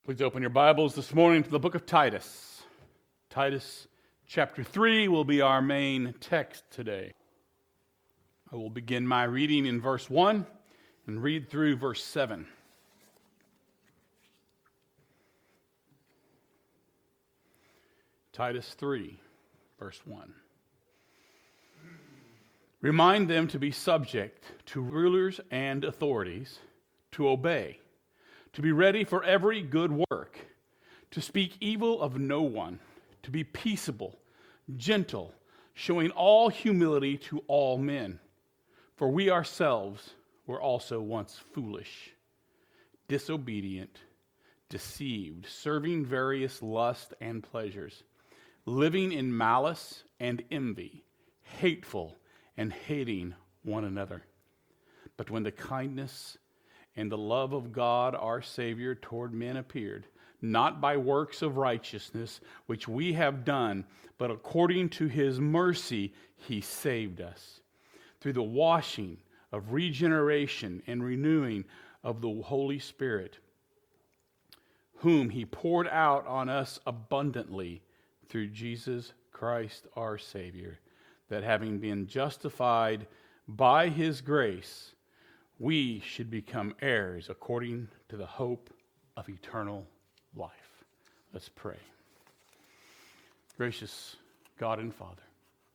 Please open your Bibles this morning to the book of Titus. Titus chapter 3 will be our main text today. I will begin my reading in verse 1 and read through verse 7. Titus 3, verse 1. Remind them to be subject to rulers and authorities, to obey, to be ready for every good work, to speak evil of no one, to be peaceable, gentle, showing all humility to all men. For we ourselves were also once foolish, disobedient, deceived, serving various lusts and pleasures, living in malice and envy, hateful and hating one another. But when the kindness and the love of God our Savior toward men appeared, not by works of righteousness which we have done, but according to his mercy he saved us, through the washing of regeneration and renewing of the Holy Spirit, whom he poured out on us abundantly through Jesus Christ our Savior, that having been justified by his grace, we should become heirs according to the hope of eternal life. Let's pray. Gracious God and Father,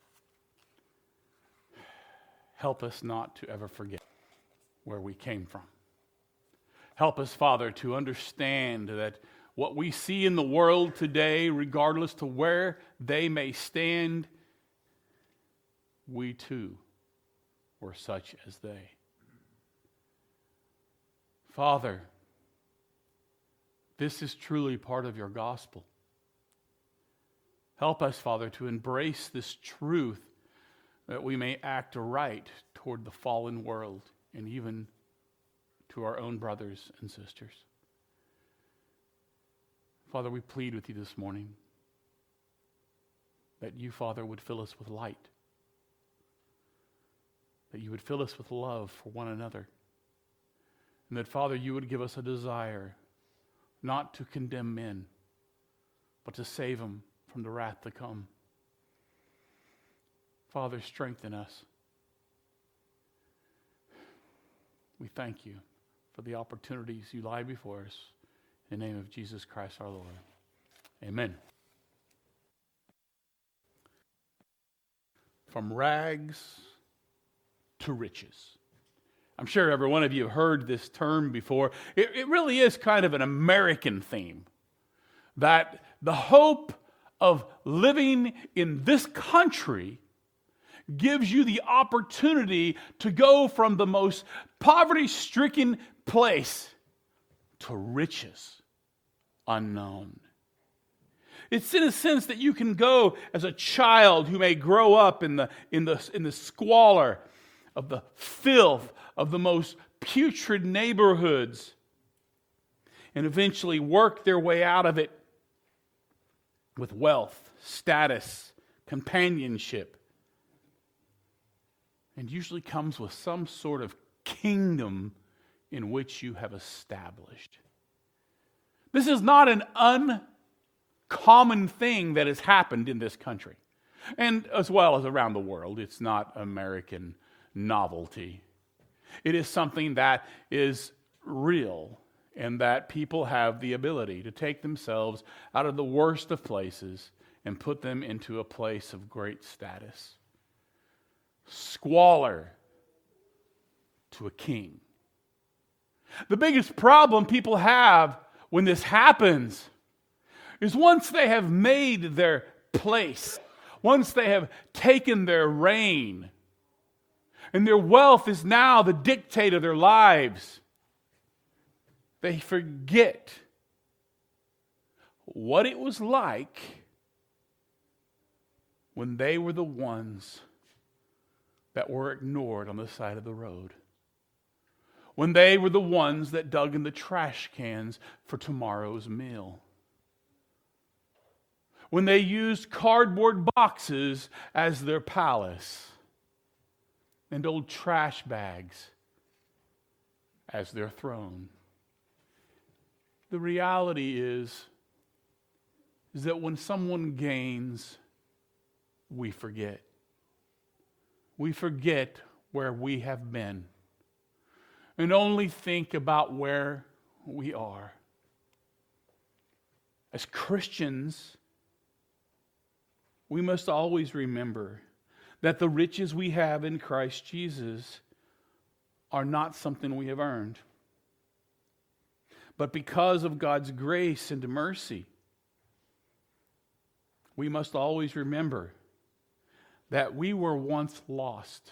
help us not to ever forget where we came from. Help us, Father, to understand that what we see in the world today, regardless to where they may stand, we too were such as they. Father, this is truly part of your gospel. Help us, Father, to embrace this truth that we may act right toward the fallen world and even to our own brothers and sisters. Father, we plead with you this morning that you, Father, would fill us with light, that you would fill us with love for one another, and that, Father, you would give us a desire not to condemn men, but to save them from the wrath to come. Father, strengthen us. We thank you for the opportunities you lie before us. In the name of Jesus Christ our Lord. Amen. From rags to riches. I'm sure every one of you have heard this term before. It really is kind of an American theme. That the hope of living in this country gives you the opportunity to go from the most poverty-stricken place to riches unknown. It's in a sense that you can go as a child who may grow up in the squalor of the filth of the most putrid neighborhoods and eventually work their way out of it with wealth, status, companionship, and usually comes with some sort of kingdom in which you have established. This is not an uncommon thing that has happened in this country, and as well as around the world. It's not American novelty. It is something that is real, and that people have the ability to take themselves out of the worst of places and put them into a place of great status. Squalor to a king. The biggest problem people have when this happens is once they have made their place, once they have taken their reign, and their wealth is now the dictate of their lives, they forget what it was like when they were the ones that were ignored on the side of the road, when they were the ones that dug in the trash cans for tomorrow's meal, when they used cardboard boxes as their palace and old trash bags as their throne. The reality is that when someone gains, we forget. We forget where we have been and only think about where we are. As Christians, we must always remember that the riches we have in Christ Jesus are not something we have earned. But because of God's grace and mercy, we must always remember that we were once lost.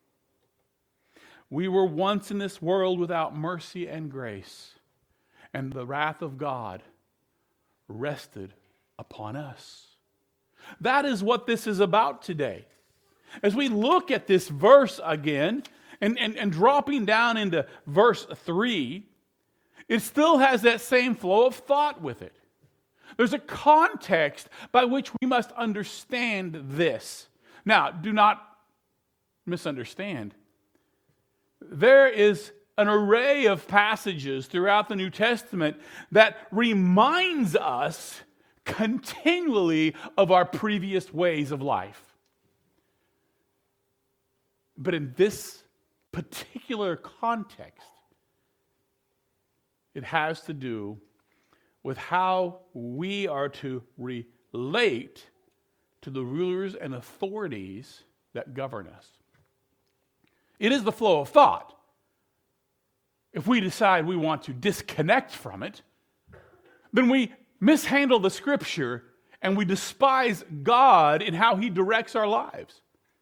We were once in this world without mercy and grace, and the wrath of God rested upon us. That is what this is about today. As we look at this verse again, and dropping down into verse 3, it still has that same flow of thought with it. There's a context by which we must understand this. Now, do not misunderstand. There is an array of passages throughout the New Testament that reminds us continually of our previous ways of life. But in this particular context, it has to do with how we are to relate to the rulers and authorities that govern us. It is the flow of thought. If we decide we want to disconnect from it, then we mishandle the Scripture and we despise God in how He directs our lives.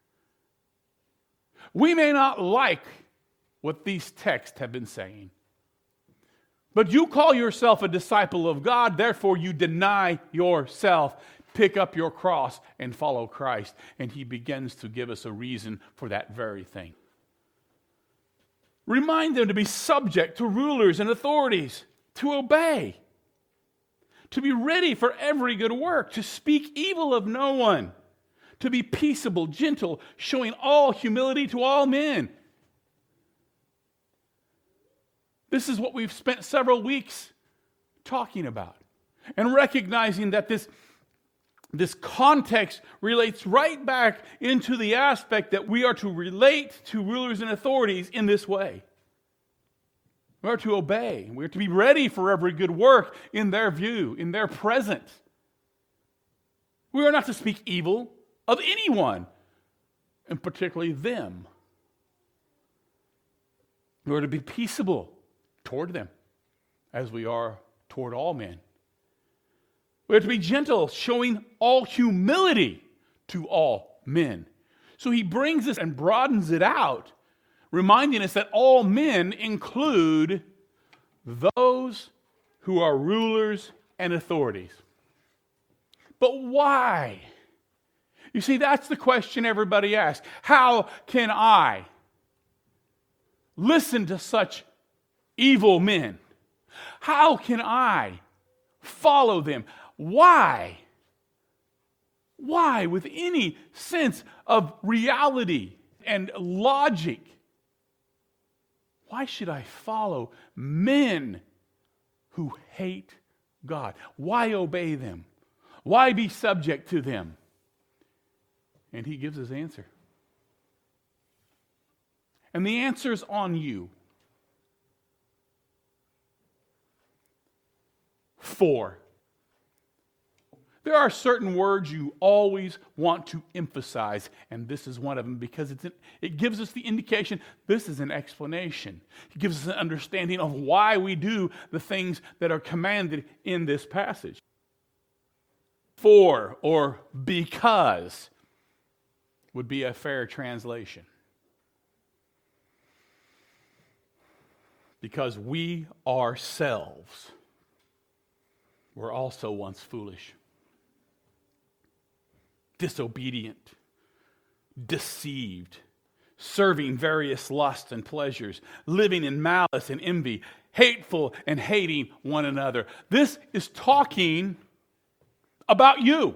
We may not like what these texts have been saying, but you call yourself a disciple of God, therefore you deny yourself, pick up your cross, and follow Christ. And He begins to give us a reason for that very thing. Remind them to be subject to rulers and authorities, to obey, to be ready for every good work, to speak evil of no one, to be peaceable, gentle, showing all humility to all men. This is what we've spent several weeks talking about, and recognizing that this context relates right back into the aspect that we are to relate to rulers and authorities in this way. We are to obey. We are to be ready for every good work in their view, in their presence. We are not to speak evil of anyone, and particularly them. We are to be peaceable toward them, as we are toward all men. We are to be gentle, showing all humility to all men. So he brings this and broadens it out, reminding us that all men include those who are rulers and authorities. But why? You see, that's the question everybody asks. How can I listen to such evil men? How can I follow them? Why? Why, with any sense of reality and logic, why should I follow men who hate God? Why obey them? Why be subject to them? And he gives his answer. And the answer's on you. 4. There are certain words you always want to emphasize, and this is one of them because it gives us the indication this is an explanation. It gives us an understanding of why we do the things that are commanded in this passage. For or because would be a fair translation. Because we ourselves were also once foolish, disobedient, deceived, serving various lusts and pleasures, living in malice and envy, hateful and hating one another. This is talking about you.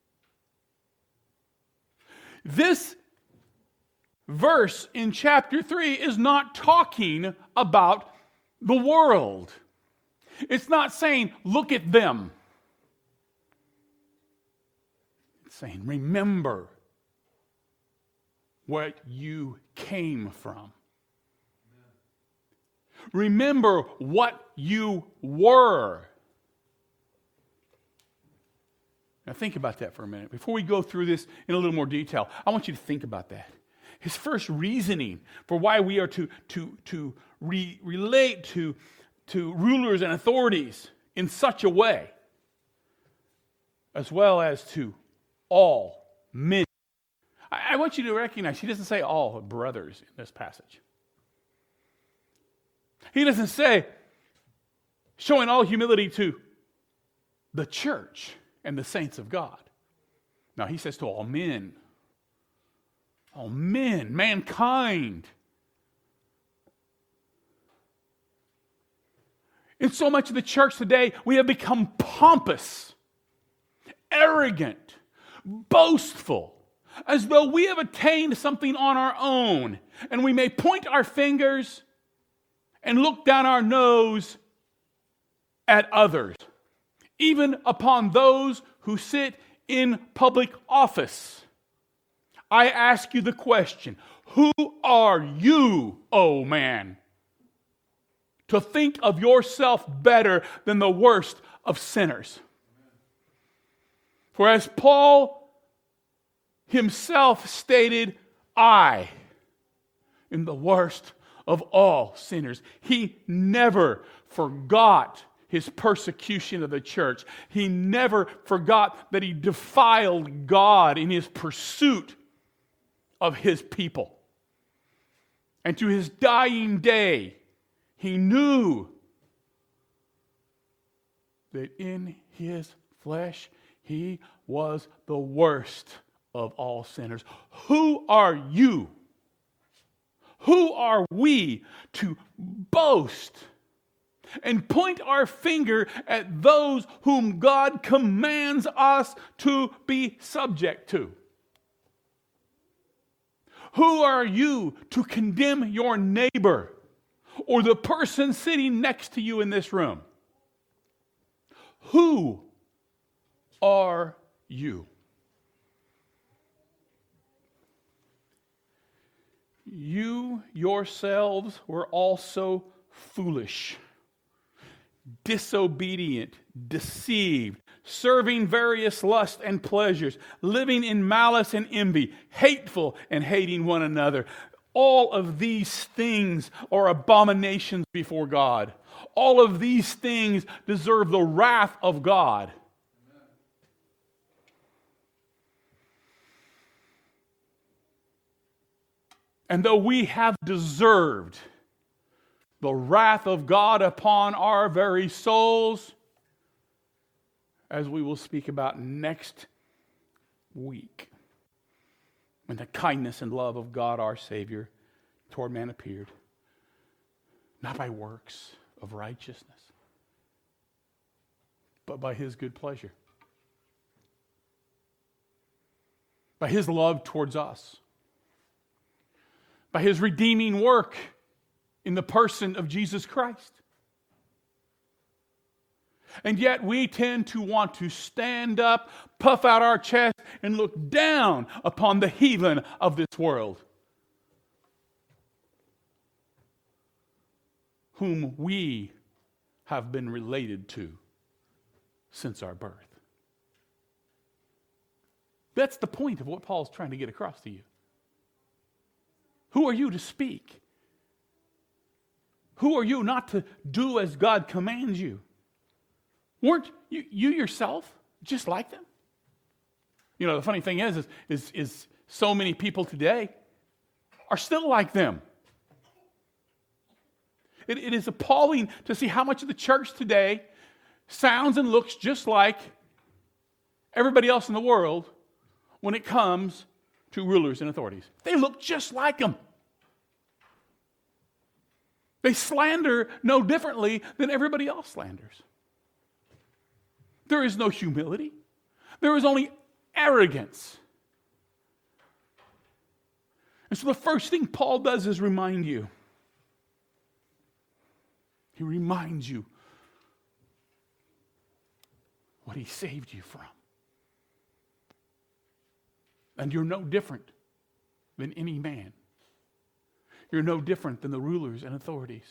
This verse in chapter 3 is not talking about the world. It's not saying, look at them. It's saying, remember where you came from. Remember what you were. Now think about that for a minute. Before we go through this in a little more detail, I want you to think about that. His first reasoning for why we are to relate to rulers and authorities in such a way, as well as to all men. I want you to recognize he doesn't say all brothers in this passage. He doesn't say showing all humility to the church and the saints of God. No, he says to all men. All men, mankind. In so much of the church today, we have become pompous, arrogant, boastful, as though we have attained something on our own, and we may point our fingers and look down our nose at others, even upon those who sit in public office. I ask you the question, who are you, oh man, to think of yourself better than the worst of sinners? For as Paul himself stated, I am the worst of all sinners. He never forgot his persecution of the church. He never forgot that he defiled God in his pursuit of his people. And to his dying day, he knew that in his flesh, he was the worst of all sinners. Who are you? Who are we to boast and point our finger at those whom God commands us to be subject to? Who are you to condemn your neighbor or the person sitting next to you in this room? Who are you? You yourselves were also foolish, disobedient, deceived, serving various lusts and pleasures, living in malice and envy, hateful and hating one another. All of these things are abominations before God. All of these things deserve the wrath of God. And though we have deserved the wrath of God upon our very souls, as we will speak about next week, when the kindness and love of God our Savior toward man appeared, not by works of righteousness, but by his good pleasure, by his love towards us, by his redeeming work in the person of Jesus Christ. And yet we tend to want to stand up, puff out our chest, and look down upon the heathen of this world, whom we have been related to since our birth. That's the point of what Paul's trying to get across to you. Who are you to speak? Who are you not to do as God commands you? Weren't you yourself just like them? You know, the funny thing is so many people today are still like them. It is appalling to see how much of the church today sounds and looks just like everybody else in the world when it comes to rulers and authorities. They look just like them. They slander no differently than everybody else slanders. There is no humility. There is only arrogance. And so the first thing Paul does is remind you. He reminds you what he saved you from. And you're no different than any man. You're no different than the rulers and authorities.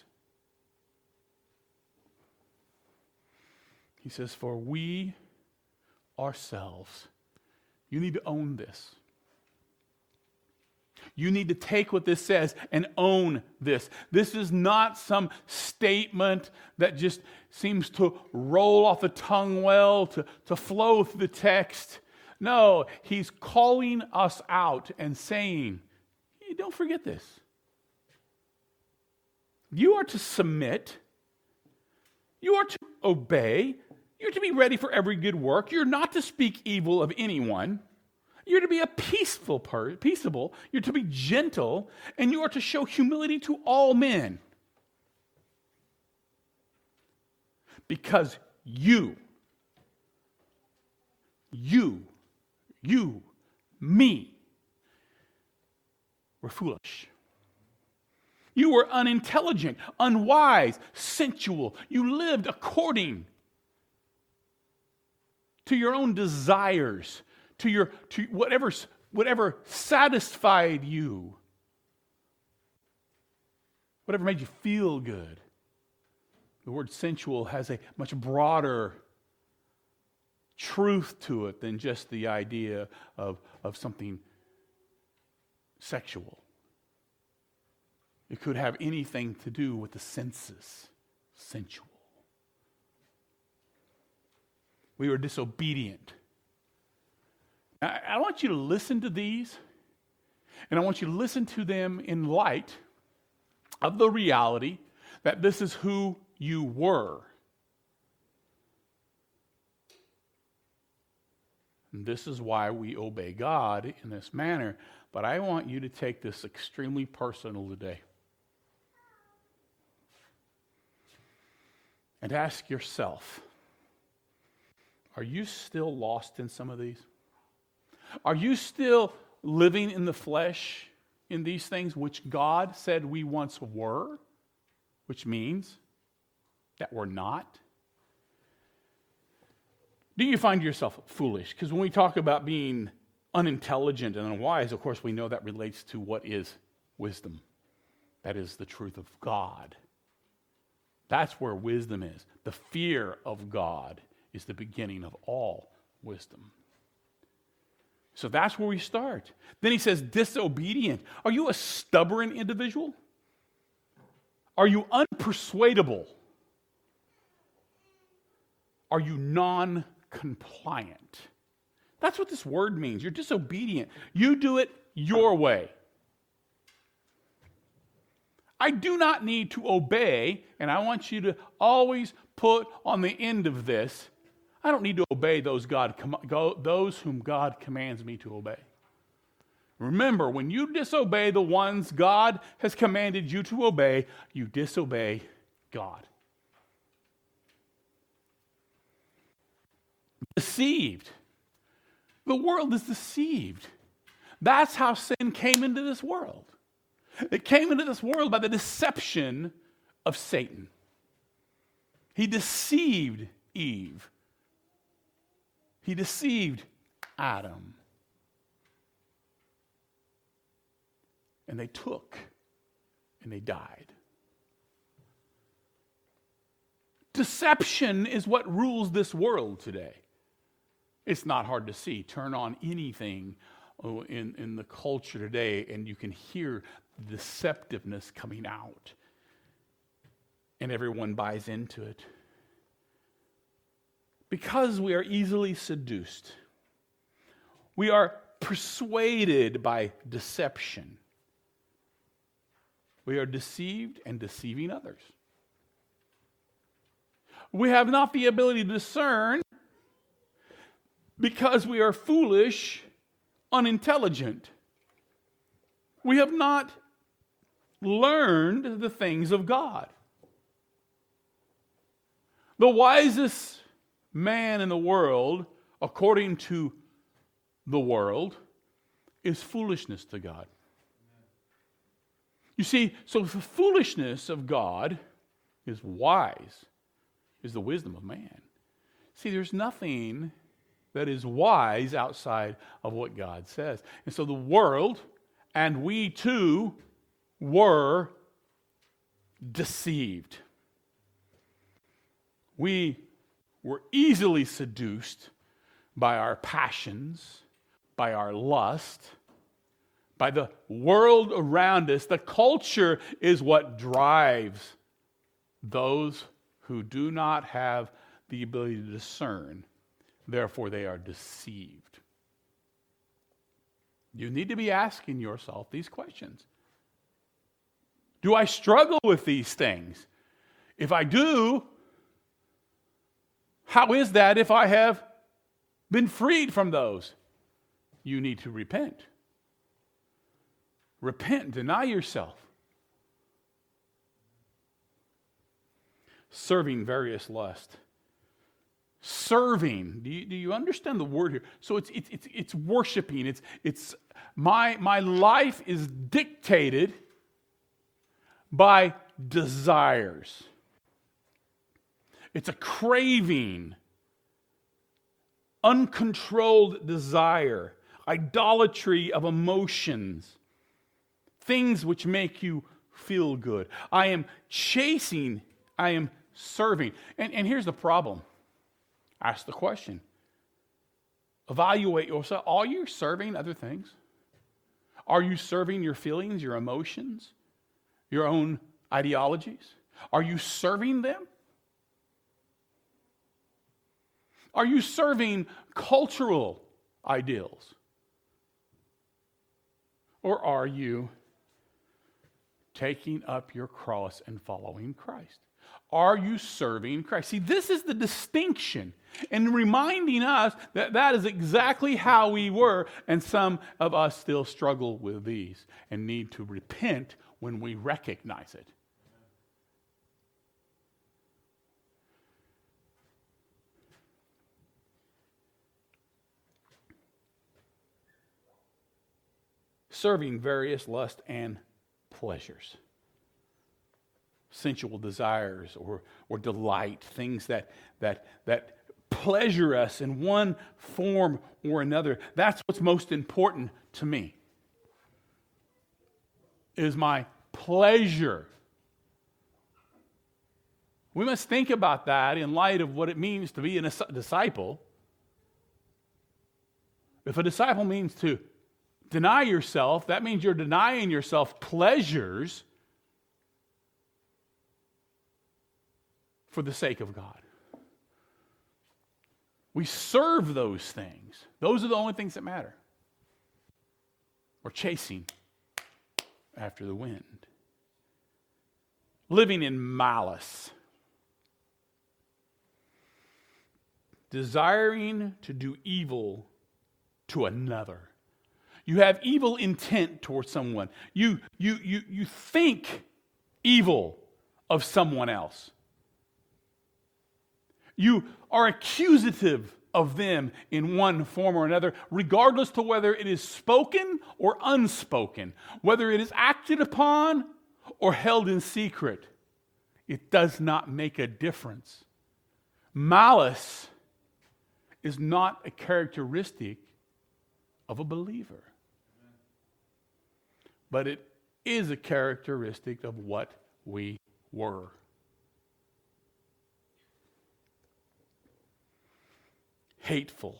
He says, for we ourselves, you need to own this. You need to take what this says and own this. This is not some statement that just seems to roll off the tongue well, to flow through the text. No, he's calling us out and saying, hey, don't forget this. You are to submit. You are to obey. You're to be ready for every good work. You're not to speak evil of anyone. You're to be a peaceable. You're to be gentle, and you are to show humility to all men. Because you, me, were foolish. You were unintelligent, unwise, sensual. You lived according to your own desires, to whatever satisfied you, whatever made you feel good. The word sensual has a much broader truth to it than just the idea of something sexual. It could have anything to do with the senses, sensual. We were disobedient. I want you to listen to these, and I want you to listen to them in light of the reality that this is who you were. And this is why we obey God in this manner. But I want you to take this extremely personal today. And ask yourself, are you still lost in some of these? Are you still living in the flesh in these things which God said we once were, which means that we're not? Do you find yourself foolish? Because when we talk about being unintelligent and unwise, of course we know that relates to what is wisdom. That is the truth of God. That's where wisdom is. The fear of God is the beginning of all wisdom. So that's where we start. Then he says, disobedient. Are you a stubborn individual? Are you unpersuadable? Are you non-compliant? That's what this word means. You're disobedient. You do it your way. I do not need to obey, and I want you to always put on the end of this, I don't need to obey those whom God commands me to obey. Remember, when you disobey the ones God has commanded you to obey, you disobey God. Deceived. The world is deceived. That's how sin came into this world. It came into this world by the deception of Satan. He deceived Eve. He deceived Adam. And they took and they died. Deception is what rules this world today. It's not hard to see. Turn on anything in the culture today and you can hear the deceptiveness coming out. And everyone buys into it. Because we are easily seduced. We are persuaded by deception. We are deceived and deceiving others. We have not the ability to discern because we are foolish, unintelligent. We have not learned the things of God. The wisest man in the world, according to the world, is foolishness to God. You see, so the foolishness of God is wise, is the wisdom of man. See, there's nothing that is wise outside of what God says. And so the world, and we too, were deceived. We were easily seduced by our passions, by our lust, by the world around us. The culture is what drives those who do not have the ability to discern. Therefore, they are deceived. You need to be asking yourself these questions. Do I struggle with these things? If I do, how is that if I have been freed from those? You need to repent. Repent, deny yourself. Serving various lusts. Serving. Do you understand the word here? So it's worshiping. It's my life is dictated by desires. It's a craving, uncontrolled desire, idolatry of emotions, things which make you feel good. I am chasing, I am serving. And here's the problem. Ask the question. Evaluate yourself. Are you serving other things? Are you serving your feelings, your emotions, your own ideologies? Are you serving them? Are you serving cultural ideals? Or are you taking up your cross and following Christ? Are you serving Christ? See, this is the distinction, and reminding us that that is exactly how we were, and some of us still struggle with these and need to repent when we recognize it. Serving various lusts and pleasures. Sensual desires or delight, things that pleasure us in one form or another. That's what's most important to me. Is my pleasure. We must think about that in light of what it means to be a disciple. If a disciple means to deny yourself, that means you're denying yourself pleasures for the sake of God. We serve those things. Those are the only things that matter. We're chasing after the wind. Living in malice. Desiring to do evil to another. You have evil intent towards someone. You think evil of someone else. You are accusative of them in one form or another, regardless to whether it is spoken or unspoken, whether it is acted upon or held in secret. It does not make a difference. Malice is not a characteristic of a believer, but it is a characteristic of what we were. Hateful.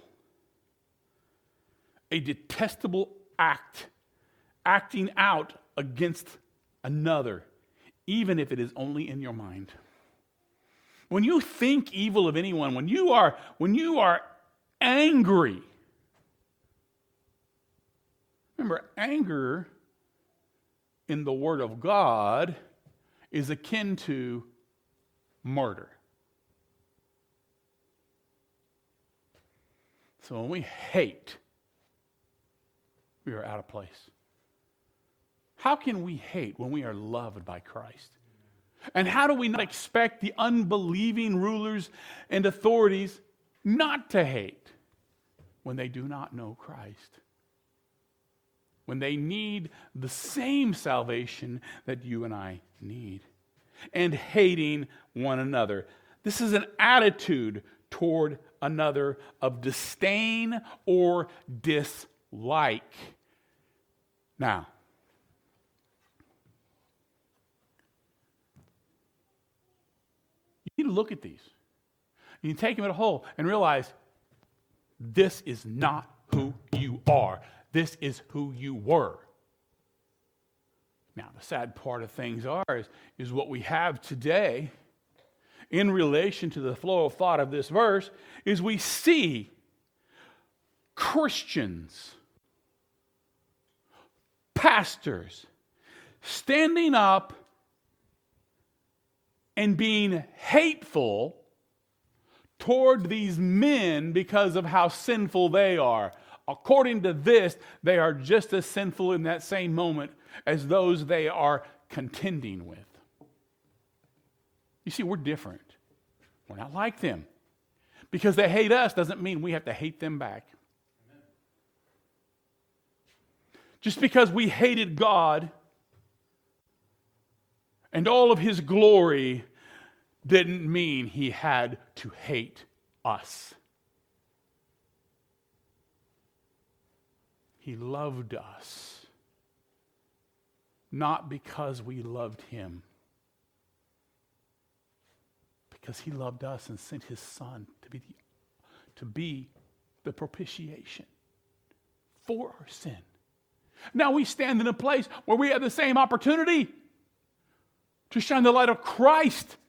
A detestable act, acting out against another, even if it is only in your mind. When you think evil of anyone, when you are angry, remember, anger in the Word of God is akin to murder. So when we hate, we are out of place. How can we hate when we are loved by Christ? And how do we not expect the unbelieving rulers and authorities not to hate when they do not know Christ? When they need the same salvation that you and I need. And hating one another. This is an attitude toward another of disdain or dislike. Now, you need to look at these. You take them at a whole and realize this is not who you are. This is who you were. Now, the sad part of things is what we have today in relation to the flow of thought of this verse is we see Christians, pastors, standing up and being hateful toward these men because of how sinful they are. According to this, they are just as sinful in that same moment as those they are contending with. You see, we're different. We're not like them. Because they hate us doesn't mean we have to hate them back. Amen. Just because we hated God and all of His glory didn't mean He had to hate us. He loved us. Not because we loved Him. Because He loved us and sent His Son to be the propitiation for our sin. Now we stand in a place where we have the same opportunity to shine the light of Christ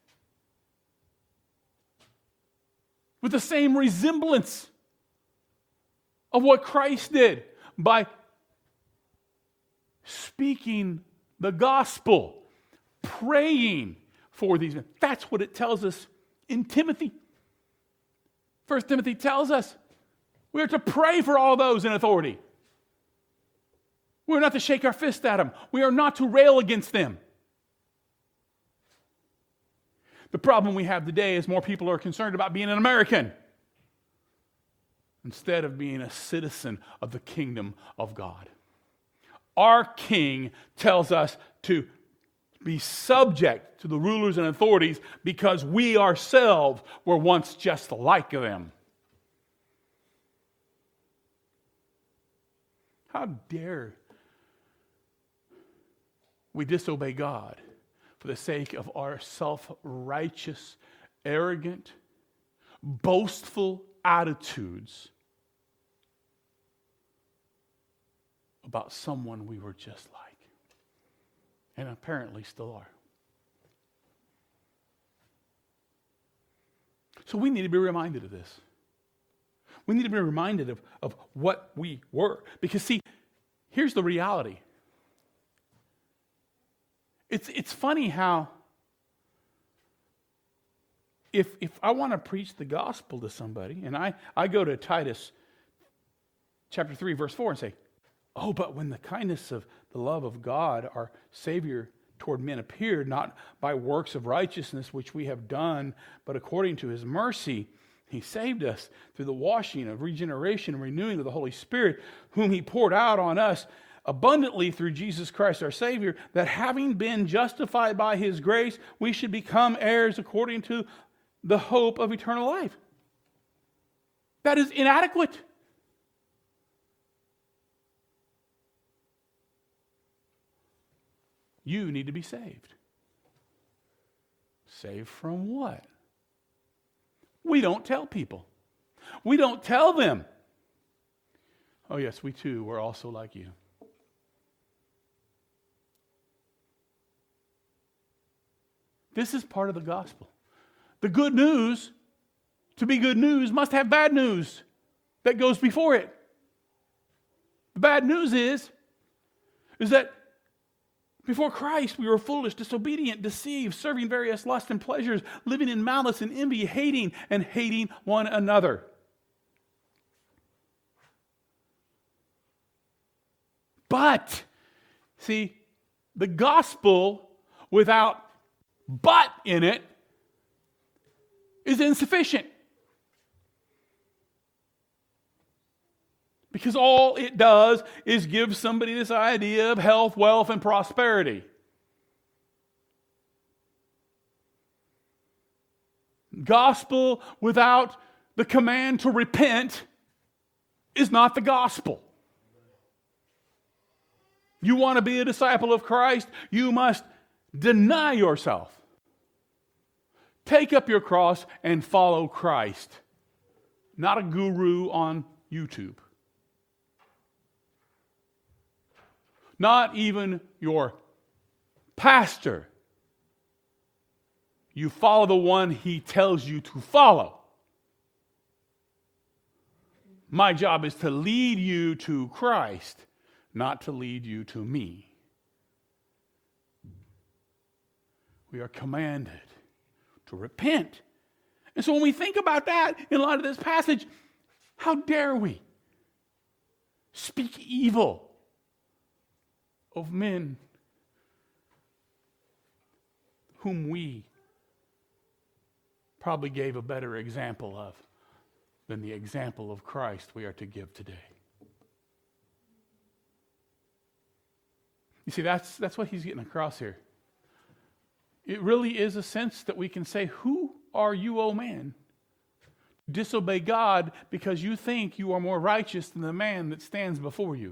with the same resemblance of what Christ did by speaking the gospel, praying for these men. That's what it tells us in Timothy. 1 Timothy tells us we are to pray for all those in authority. We are not to shake our fist at them. We are not to rail against them. The problem we have today is more people are concerned about being an American instead of being a citizen of the kingdom of God. Our King tells us to be subject to the rulers and authorities because we ourselves were once just like them. How dare we disobey God for the sake of our self-righteous, arrogant, boastful attitudes about someone we were just like, and apparently still are. So we need to be reminded of this. We need to be reminded of what we were. Because see, here's the reality. It's funny how if I want to preach the gospel to somebody, and I go to Titus chapter 3, verse 4 and say, oh, but when the kindness of the love of God, our Savior toward men appeared, not by works of righteousness which we have done, but according to His mercy, He saved us through the washing of regeneration and renewing of the Holy Spirit, whom He poured out on us abundantly through Jesus Christ our Savior, that having been justified by His grace, we should become heirs according to the hope of eternal life. That is inadequate. You need to be saved. Saved from what? We don't tell people. We don't tell them. Oh yes, we too were also like you. This is part of the gospel. The good news, to be good news, must have bad news that goes before it. The bad news is that before Christ, we were foolish, disobedient, deceived, serving various lusts and pleasures, living in malice and envy, hating one another. But, see, the gospel without "but" in it is insufficient. Because all it does is give somebody this idea of health, wealth, and prosperity. Gospel without the command to repent is not the gospel. You want to be a disciple of Christ, you must deny yourself. Take up your cross and follow Christ, not a guru on YouTube. Not even your pastor. You follow the one he tells you to follow. My job is to lead you to Christ, not to lead you to me. We are commanded to repent. And so when we think about that in light of this passage, how dare we speak evil of men whom we probably gave a better example of than the example of Christ we are to give today. You see, that's what he's getting across here. It really is a sense that we can say, who are you, O man? Disobey God because you think you are more righteous than the man that stands before you.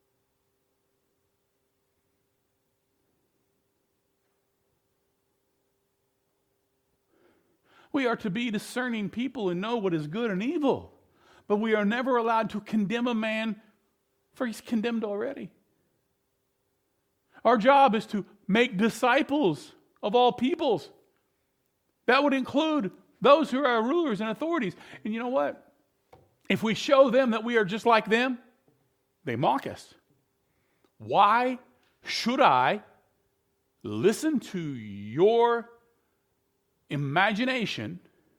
We are to be discerning people and know what is good and evil. But we are never allowed to condemn a man, for he's condemned already. Our job is to make disciples of all peoples. That would include those who are rulers and authorities. And you know what? If we show them that we are just like them, they mock us. Why should I listen to your imagination?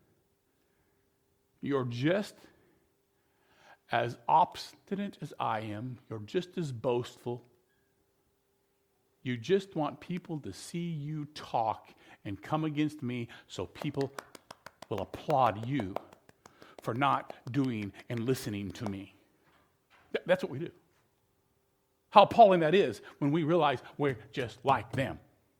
You're just as obstinate as I am. You're just as boastful. You just want people to see you talk and come against me so people will applaud you for not doing and listening to me. That's what we do. How appalling that is when we realize we're just like them.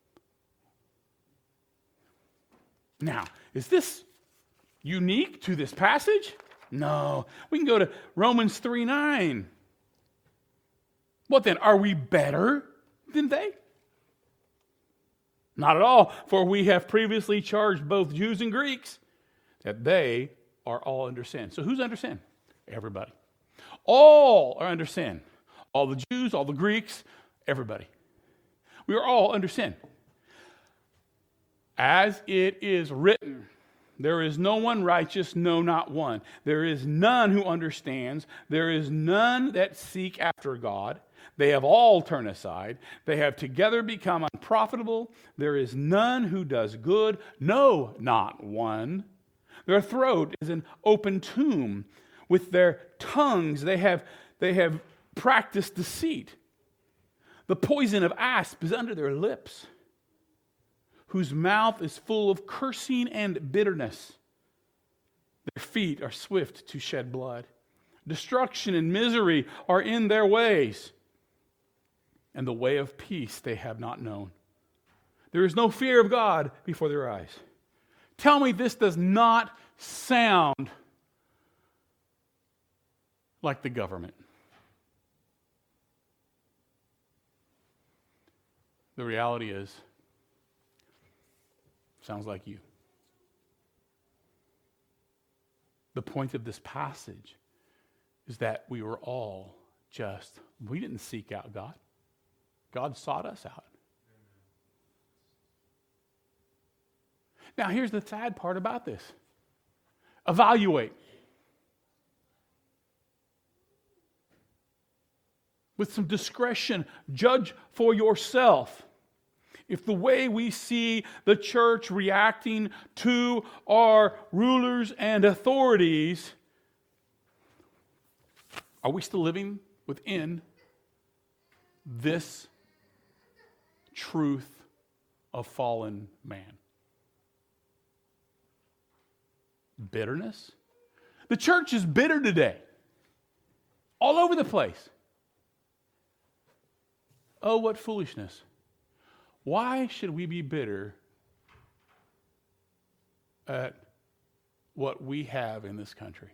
Now, is this unique to this passage? No. We can go to Romans 3:9. What then? Are we better than they? Not at all, for we have previously charged both Jews and Greeks that they are all under sin. So who's under sin? Everybody. All are under sin. All the Jews, all the Greeks, everybody. We are all under sin. As it is written, there is no one righteous, no, not one. There is none who understands. There is none that seek after God. They have all turned aside. They have together become unprofitable. There is none who does good, no, not one. Their throat is an open tomb. With their tongues they have practiced deceit. The poison of asp is under their lips, whose mouth is full of cursing and bitterness. Their feet are swift to shed blood. Destruction and misery are in their ways, and the way of peace they have not known. There is no fear of God before their eyes. Tell me this does not sound like the government. The reality is, sounds like you. The point of this passage is that we were all we didn't seek out God. God sought us out. Now, here's the sad part about this. Evaluate. With some discretion, judge for yourself. If the way we see the church reacting to our rulers and authorities, are we still living within this truth of fallen man? Bitterness? The church is bitter today. All over the place. Oh, what foolishness. Why should we be bitter at what we have in this country?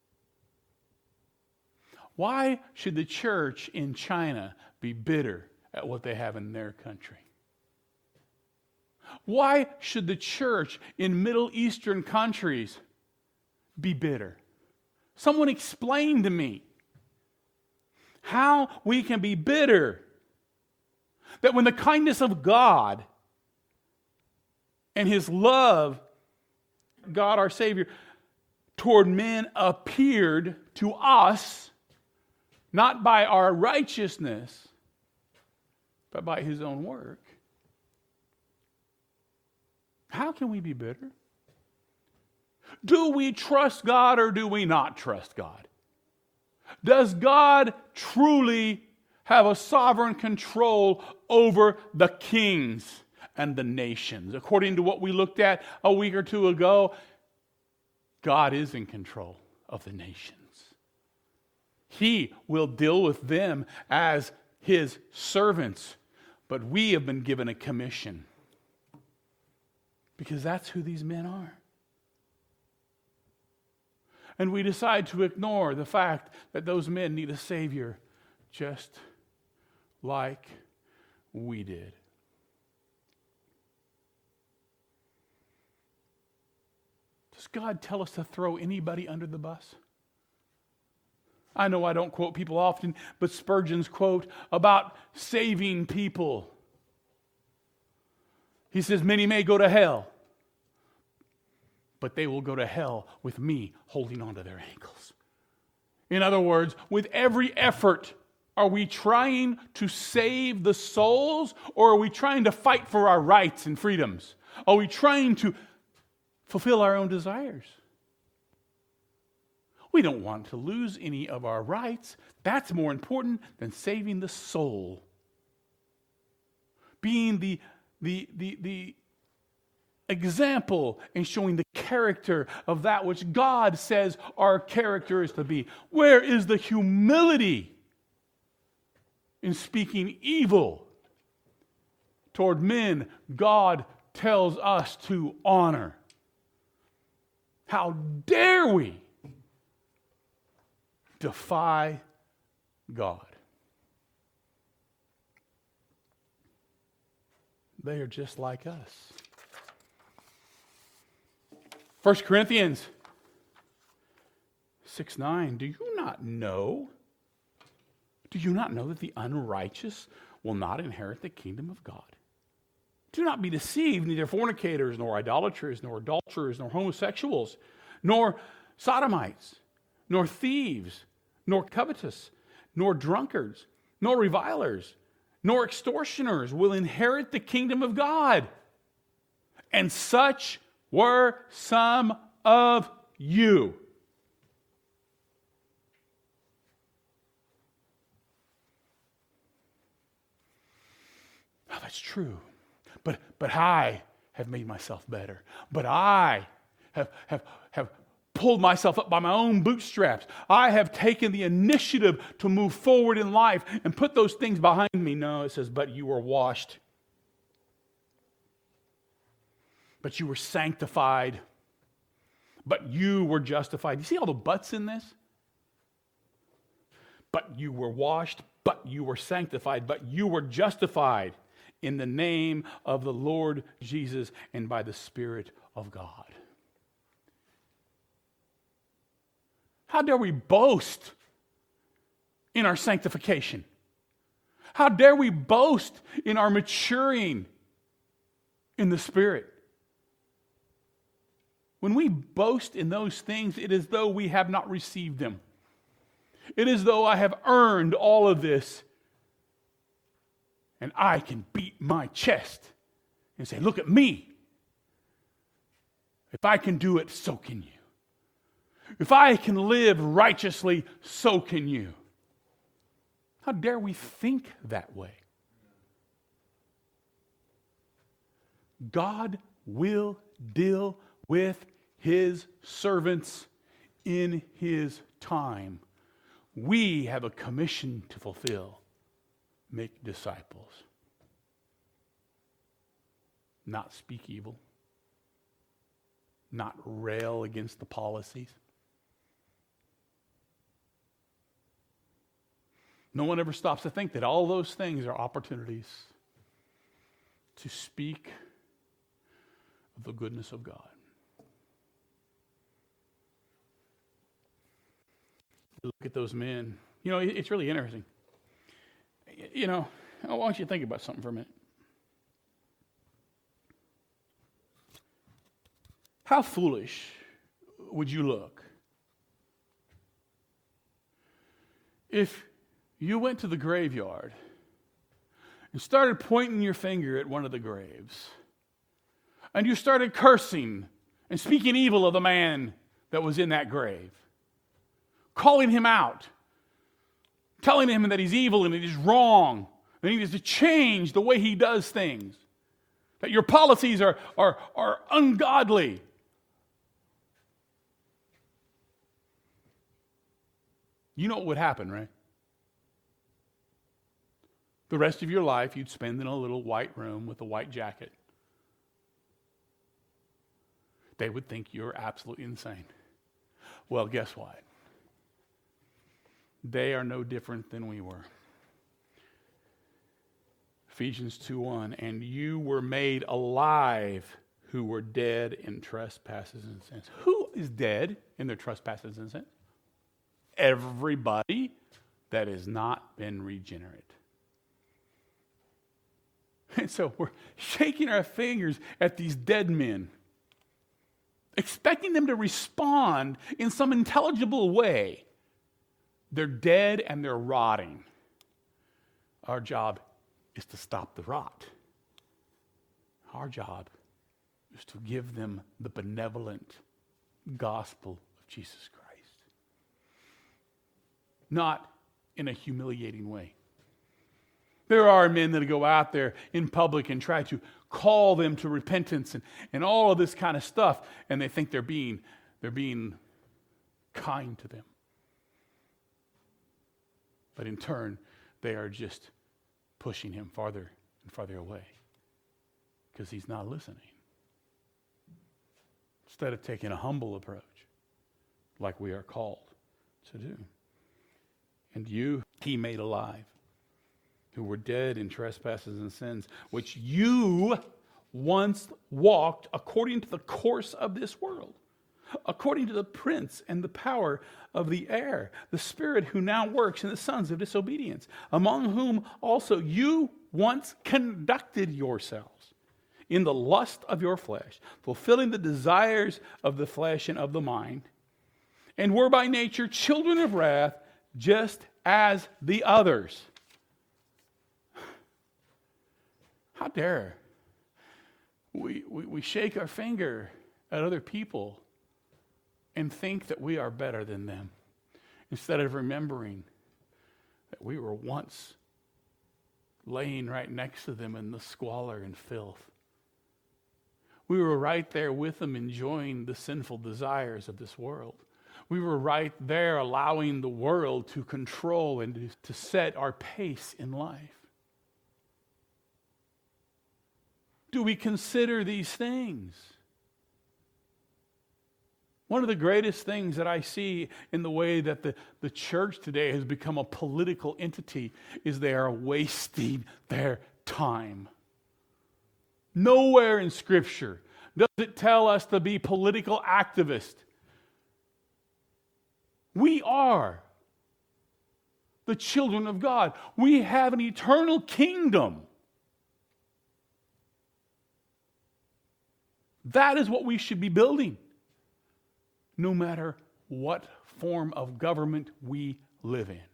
Why should the church in China be bitter at what they have in their country? Why should the church in Middle Eastern countries be bitter? Someone explain to me how we can be bitter. That when the kindness of God and His love, God our Savior, toward men appeared to us, not by our righteousness, but by His own work. How can we be bitter? Do we trust God or do we not trust God? Does God truly have a sovereign control over the kings and the nations? According to what we looked at a week or two ago, God is in control of the nations. He will deal with them as His servants, but we have been given a commission because that's who these men are. And we decide to ignore the fact that those men need a Savior just like we did. Does God tell us to throw anybody under the bus? I know I don't quote people often, but Spurgeon's quote about saving people. He says, many may go to hell, but they will go to hell with me holding onto their ankles. In other words, with every effort, are we trying to save the souls, or are we trying to fight for our rights and freedoms? Are we trying to fulfill our own desires? We don't want to lose any of our rights. That's more important than saving the soul. Being the example and showing the character of that which God says our character is to be. Where is the humility in speaking evil toward men God tells us to honor? How dare we defy God? They are just like us. 1 Corinthians 6:9, do you not know that the unrighteous will not inherit the kingdom of God? Do not be deceived, neither fornicators, nor idolaters, nor adulterers, nor homosexuals, nor sodomites, nor thieves, nor covetous, nor drunkards, nor revilers, nor extortioners will inherit the kingdom of God. And such were some of you. Oh, that's true. But I have made myself better. But I have pulled myself up by my own bootstraps. I have taken the initiative to move forward in life and put those things behind me. No, it says, but you were washed. But you were sanctified. But you were justified. You see all the buts in this? But you were washed. But you were sanctified. But you were justified in the name of the Lord Jesus and by the Spirit of God. How dare we boast in our sanctification? How dare we boast in our maturing in the Spirit? When we boast in those things, it is though we have not received them. It is though I have earned all of this. And I can beat my chest and say, look at me. If I can do it, so can you. If I can live righteously, so can you. How dare we think that way? God will deal with His servants in His time. We have a commission to fulfill. Make disciples. Not speak evil. not rail against the policies. No one ever stops to think that all those things are opportunities to speak of the goodness of God. Look at those men. You know, it's really interesting. You know, I want you to think about something for a minute. How foolish would you look if you went to the graveyard and started pointing your finger at one of the graves, and you started cursing and speaking evil of the man that was in that grave, calling him out, telling him that he's evil and that he's wrong, that he needs to change the way he does things, that your policies are ungodly. You know what would happen, right? The rest of your life you'd spend in a little white room with a white jacket. They would think you're absolutely insane. Well, guess what? They are no different than we were. Ephesians 2:1, and you were made alive who were dead in trespasses and sins. Who is dead in their trespasses and sins? Everybody that has not been regenerate. And so we're shaking our fingers at these dead men, expecting them to respond in some intelligible way. They're dead and they're rotting. Our job is to stop the rot. Our job is to give them the benevolent gospel of Jesus Christ. Not in a humiliating way. There are men that go out there in public and try to call them to repentance and all of this kind of stuff, and they think they're being kind to them. But in turn, they are just pushing him farther and farther away because he's not listening. Instead of taking a humble approach like we are called to do. And you, he made alive, who were dead in trespasses and sins, which you once walked according to the course of this world, according to the prince and the power of the air, the spirit who now works in the sons of disobedience, among whom also you once conducted yourselves in the lust of your flesh, fulfilling the desires of the flesh and of the mind, and were by nature children of wrath, just as the others. How dare we shake our finger at other people and think that we are better than them, instead of remembering that we were once laying right next to them in the squalor and filth. We were right there with them, enjoying the sinful desires of this world. We were right there allowing the world to control and to set our pace in life. Do we consider these things? One of the greatest things that I see in the way that the church today has become a political entity is they are wasting their time. Nowhere in Scripture does it tell us to be political activists. We are the children of God. We have an eternal kingdom. That is what we should be building, no matter what form of government we live in.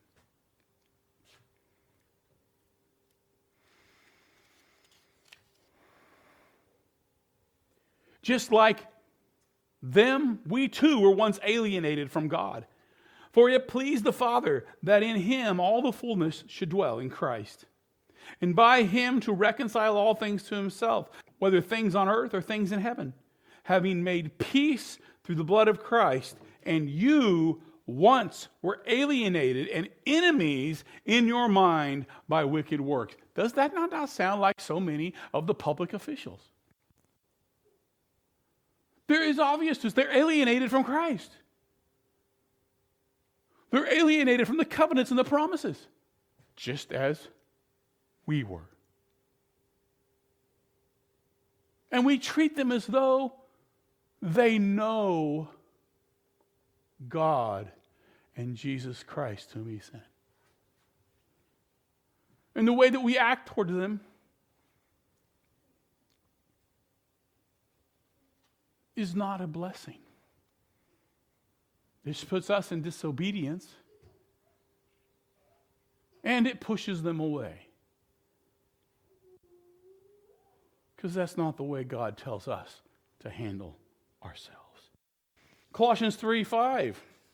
Just like them, we too were once alienated from God. For it pleased the Father that in him all the fullness should dwell in Christ, and by him to reconcile all things to himself, whether things on earth or things in heaven, having made peace through the blood of Christ, and you once were alienated and enemies in your mind by wicked works. Does that not sound like so many of the public officials? There is obviousness. They're alienated from Christ. They're alienated from the covenants and the promises, just as we were. And we treat them as though they know God and Jesus Christ whom He sent. And the way that we act toward them is not a blessing. This puts us in disobedience, and it pushes them away. Because that's not the way God tells us to handle ourselves. Colossians 3:5.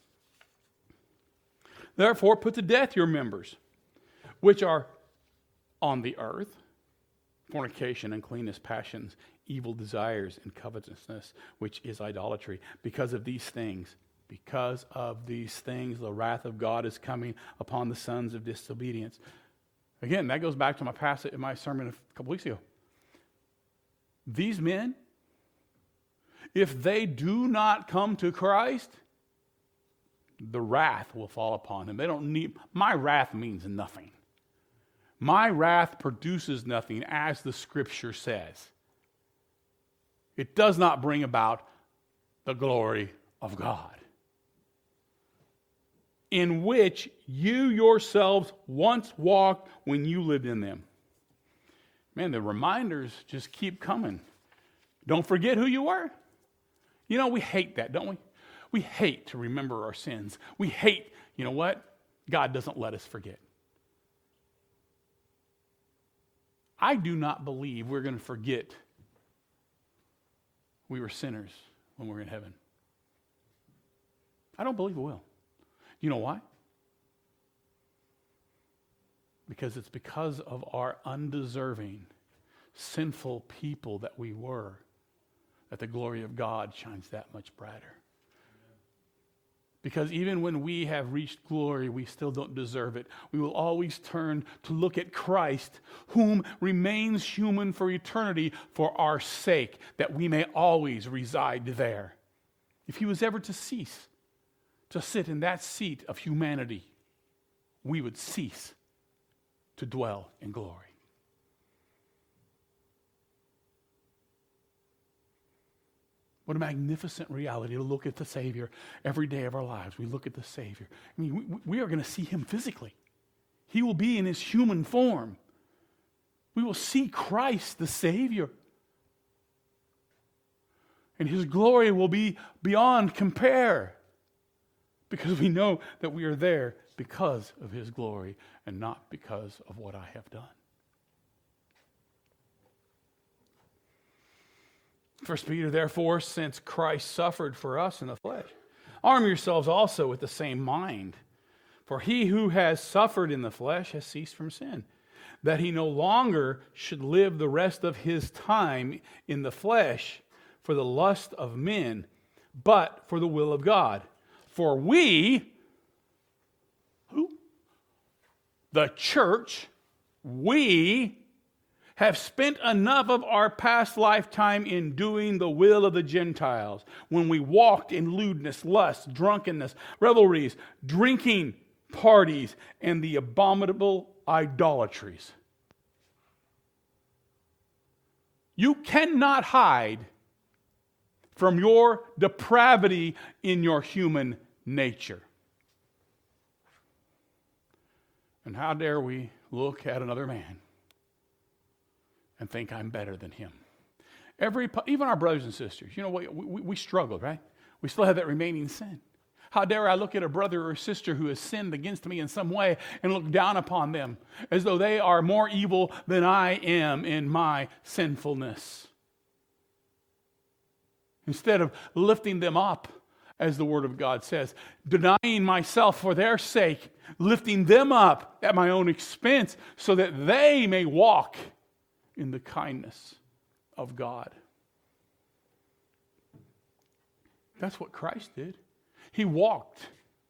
Therefore, put to death your members, which are on the earth, fornication, uncleanness, passions, evil desires, and covetousness, which is idolatry. Because of these things, the wrath of God is coming upon the sons of disobedience. Again, that goes back to my passage in my sermon a couple weeks ago. These men, if they do not come to Christ, the wrath will fall upon them. They don't need, my wrath means nothing. My wrath produces nothing, as the Scripture says. It does not bring about the glory of God, in which you yourselves once walked when you lived in them. Man, the reminders just keep coming. Don't forget who you were. You know, we hate that, don't we? We hate to remember our sins. We hate, you know what? God doesn't let us forget. I do not believe we're going to forget we were sinners when we're in heaven. I don't believe we will. You know why? Because it's because of our undeserving, sinful people that we were, that the glory of God shines that much brighter. Because even when we have reached glory, we still don't deserve it. We will always turn to look at Christ, whom remains human for eternity for our sake, that we may always reside there. If He was ever to cease to sit in that seat of humanity, we would cease to dwell in glory. What a magnificent reality to look at the Savior every day of our lives. We look at the Savior. I mean, we are going to see Him physically. He will be in His human form. We will see Christ, the Savior. And His glory will be beyond compare, because we know that we are there because of His glory and not because of what I have done. 1 Peter, therefore, since Christ suffered for us in the flesh, arm yourselves also with the same mind. For he who has suffered in the flesh has ceased from sin, that he no longer should live the rest of his time in the flesh for the lust of men, but for the will of God. For we, who? The church, we have spent enough of our past lifetime in doing the will of the Gentiles, when we walked in lewdness, lust, drunkenness, revelries, drinking parties, and the abominable idolatries. You cannot hide from your depravity in your human nature. And how dare we look at another man and think I'm better than him? Even our brothers and sisters, you know, we struggle, right? We still have that remaining sin. How dare I look at a brother or sister who has sinned against me in some way and look down upon them as though they are more evil than I am in my sinfulness, instead of lifting them up, as the Word of God says, denying myself for their sake, lifting them up at my own expense so that they may walk in the kindness of God. That's what Christ did. He walked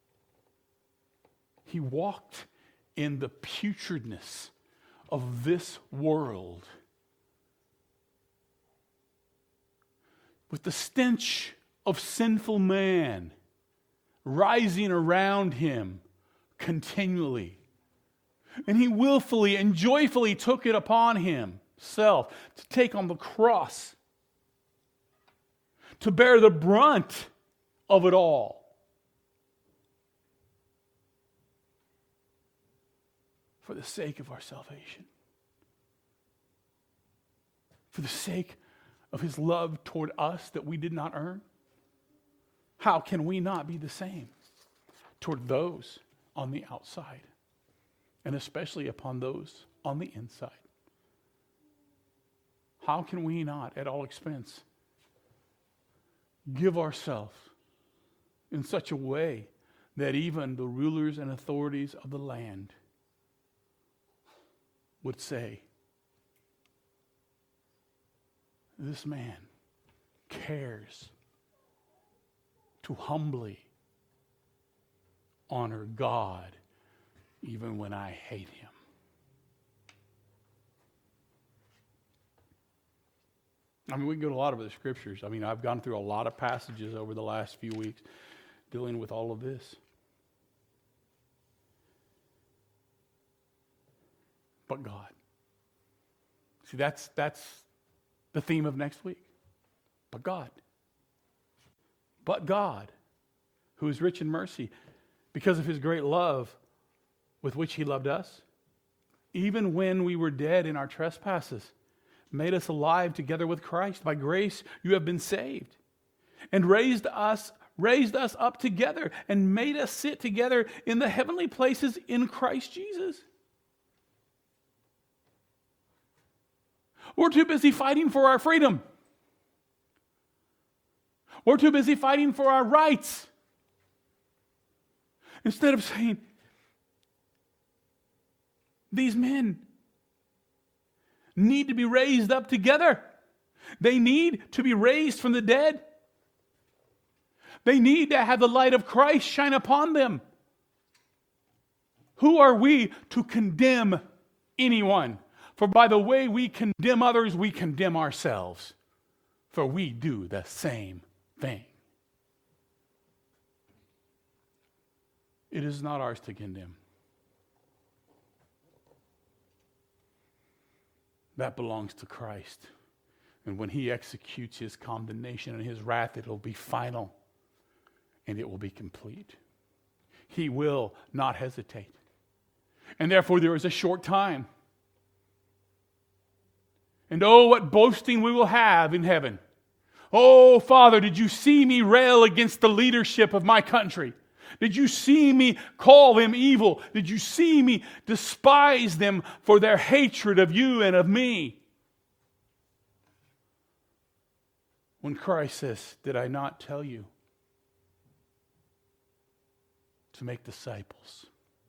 in the putridness of this world with the stench of sinful man rising around him continually. And he willfully and joyfully took it upon himself to take on the cross, to bear the brunt of it all. For the sake of our salvation. For the sake of his love toward us that we did not earn. How can we not be the same toward those on the outside? And especially upon those on the inside. How can we not, at all expense, give ourselves in such a way that even the rulers and authorities of the land would say, this man cares to humbly honor God even when I hate him. I mean, we can go to a lot of the scriptures. I mean, I've gone through a lot of passages over the last few weeks dealing with all of this. But God. See, that's the theme of next week. But God. But God, who is rich in mercy, because of his great love with which he loved us, even when we were dead in our trespasses, made us alive together with Christ. By grace you have been saved, and raised us up together, and made us sit together in the heavenly places in Christ Jesus. We're too busy fighting for our freedom. We're too busy fighting for our rights. Instead of saying, these men need to be raised up together. They need to be raised from the dead. They need to have the light of Christ shine upon them. Who are we to condemn anyone? For by the way we condemn others, we condemn ourselves. For we do the same thing. It is not ours to condemn. That belongs to Christ. And when he executes his condemnation and his wrath, it will be final and it will be complete. He will not hesitate. And therefore there is a short time. And oh, what boasting we will have in heaven. Oh, Father, did you see me rail against the leadership of my country? Did you see me call them evil? Did you see me despise them for their hatred of you and of me? When Christ says, did I not tell you to make disciples?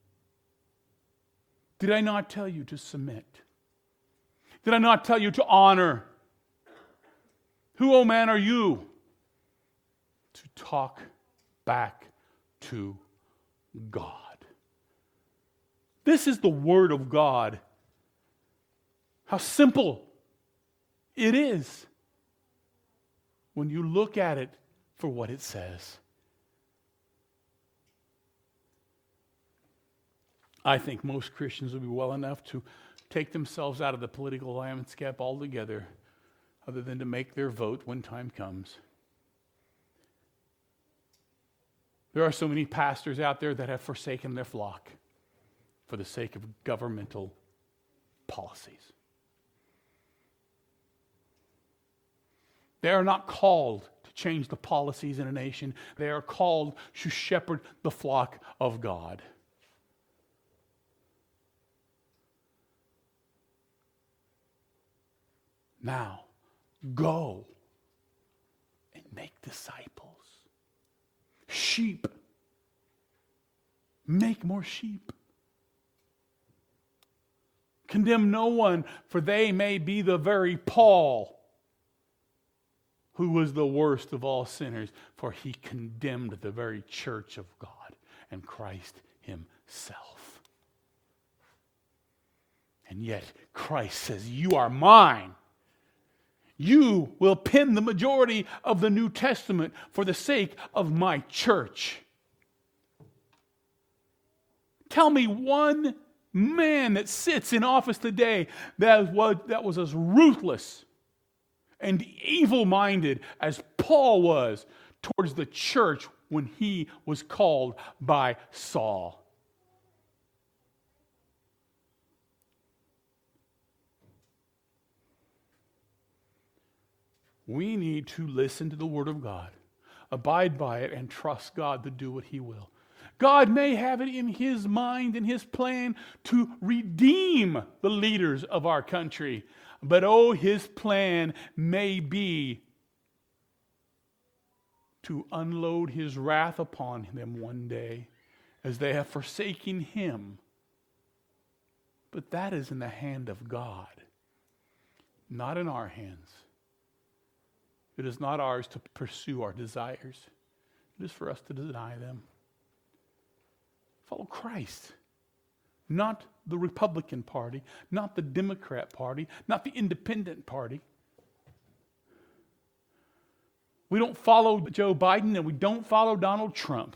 Did I not tell you to submit? Did I not tell you to honor? Who, oh man, are you to talk back to God? This is the Word of God. How simple it is when you look at it for what it says. I think most Christians will be well enough to take themselves out of the political landscape altogether, other than to make their vote when time comes. There are so many pastors out there that have forsaken their flock for the sake of governmental policies. They are not called to change the policies in a nation. They are called to shepherd the flock of God. Now, go and make disciples. Sheep. Make more sheep. Condemn no one, for they may be the very Paul, who was the worst of all sinners, for he condemned the very church of God and Christ himself. And yet Christ says, you are mine. You will pen the majority of the New Testament for the sake of my church. Tell me one man that sits in office today that was as ruthless and evil-minded as Paul was towards the church when he was called by Saul. We need to listen to the Word of God, abide by it, and trust God to do what He will. God may have it in His mind and His plan to redeem the leaders of our country, but His plan may be to unload His wrath upon them one day as they have forsaken Him. But that is in the hand of God, not in our hands. It is not ours to pursue our desires. It is for us to deny them. Follow Christ. Not the Republican Party, not the Democrat Party, not the Independent Party. We don't follow Joe Biden and we don't follow Donald Trump.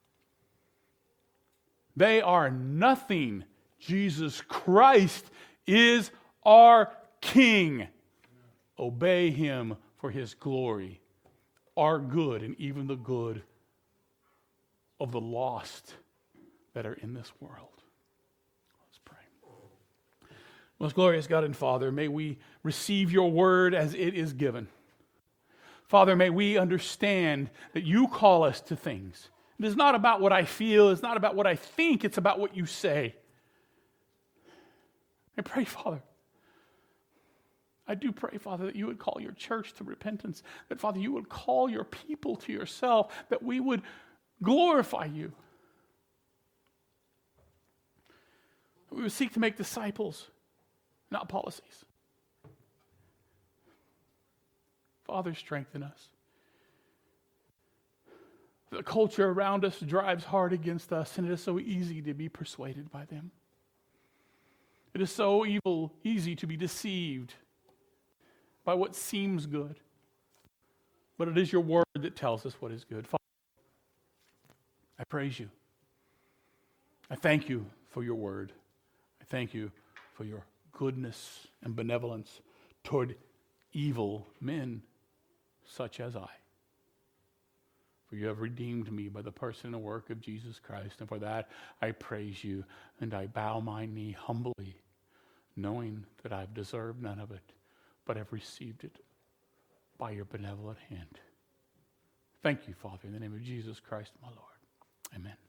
They are nothing. Jesus Christ is our King. Obey Him for His glory, our good, and even the good of the lost that are in this world. Let's pray. Most glorious God and Father, may we receive your word as it is given. Father, may we understand that you call us to things. It is not about what I feel, it's not about what I think, it's about what you say. I pray, Father, I do pray, Father, that you would call your church to repentance, that, Father, you would call your people to yourself, that we would glorify you. We would seek to make disciples, not policies. Father, strengthen us. The culture around us drives hard against us, and it is so easy to be persuaded by them. It is so easy to be deceived by what seems good. But it is your word that tells us what is good. Father, I praise you. I thank you for your word. I thank you for your goodness and benevolence toward evil men such as I. For you have redeemed me by the person and work of Jesus Christ. And for that I praise you, and I bow my knee humbly, knowing that I've deserved none of it, but have received it by your benevolent hand. Thank you, Father, in the name of Jesus Christ, my Lord. Amen.